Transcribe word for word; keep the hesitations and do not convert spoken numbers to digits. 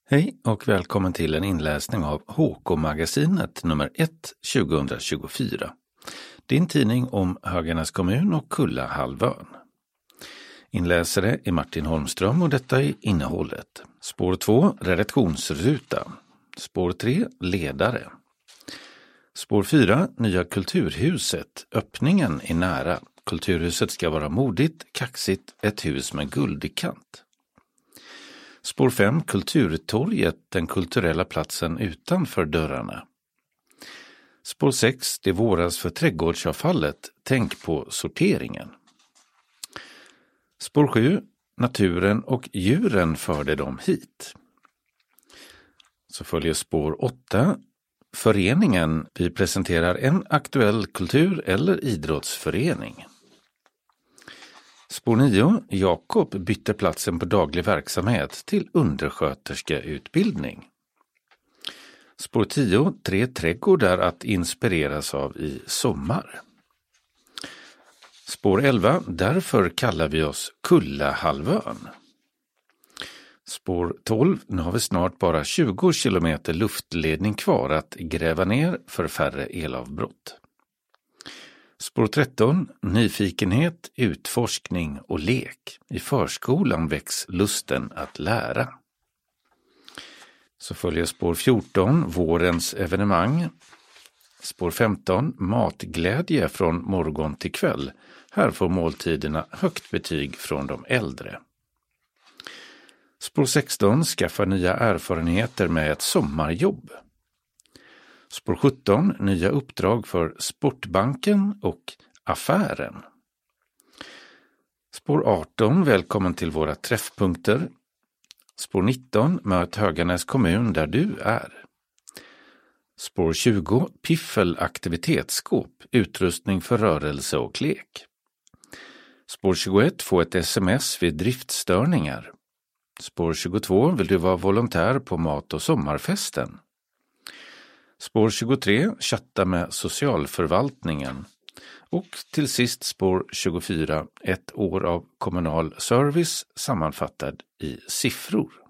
Hej och välkommen till en inläsning av H K-magasinet nummer ett tjugohundratjugofyra. Din tidning om Höganäs kommun och Kullahalvön. Inläsare är Martin Holmström och detta är innehållet. Spår två, redaktionsruta. Spår tre, ledare. Spår fyra, nya kulturhuset. Öppningen är nära. Kulturhuset ska vara modigt, kaxigt, ett hus med guldig kant. Spår fem, Kulturtorget, den kulturella platsen utanför dörrarna. Spår sex, det våras för trädgårdsavfallet, tänk på sorteringen. Spår sju, naturen och djuren förde dem hit. Så följer spår åtta, föreningen, vi presenterar en aktuell kultur- eller idrottsförening. Spår nio, Jakob bytte platsen på daglig verksamhet till undersköterskeutbildning. Spår tio, tre trädgårdar att inspireras av i sommar. Spår elva, därför kallar vi oss Kullahalvön. Spår tolv, nu har vi snart bara tjugo kilometer luftledning kvar att gräva ner för färre elavbrott. Spår tretton, nyfikenhet, utforskning och lek. I förskolan väcks lusten att lära. Så följer spår fjorton, vårens evenemang. Spår femton, matglädje från morgon till kväll. Här får måltiderna högt betyg från de äldre. Spår sexton, skaffa nya erfarenheter med ett sommarjobb. Spår sjutton, nya uppdrag för Sportbanken och affären. Spår arton, välkommen till våra träffpunkter. Spår nitton, möt Höganäs kommun där du är. Spår tjugo, piffel aktivitetsskåp, utrustning för rörelse och lek. Spår tjugoett, få ett sms vid driftstörningar. Spår tjugotvå, vill du vara volontär på mat- och sommarfesten? Spår tjugotre, chatta med socialförvaltningen. Och till sist spår tjugofyra, ett år av kommunal service sammanfattad i siffror.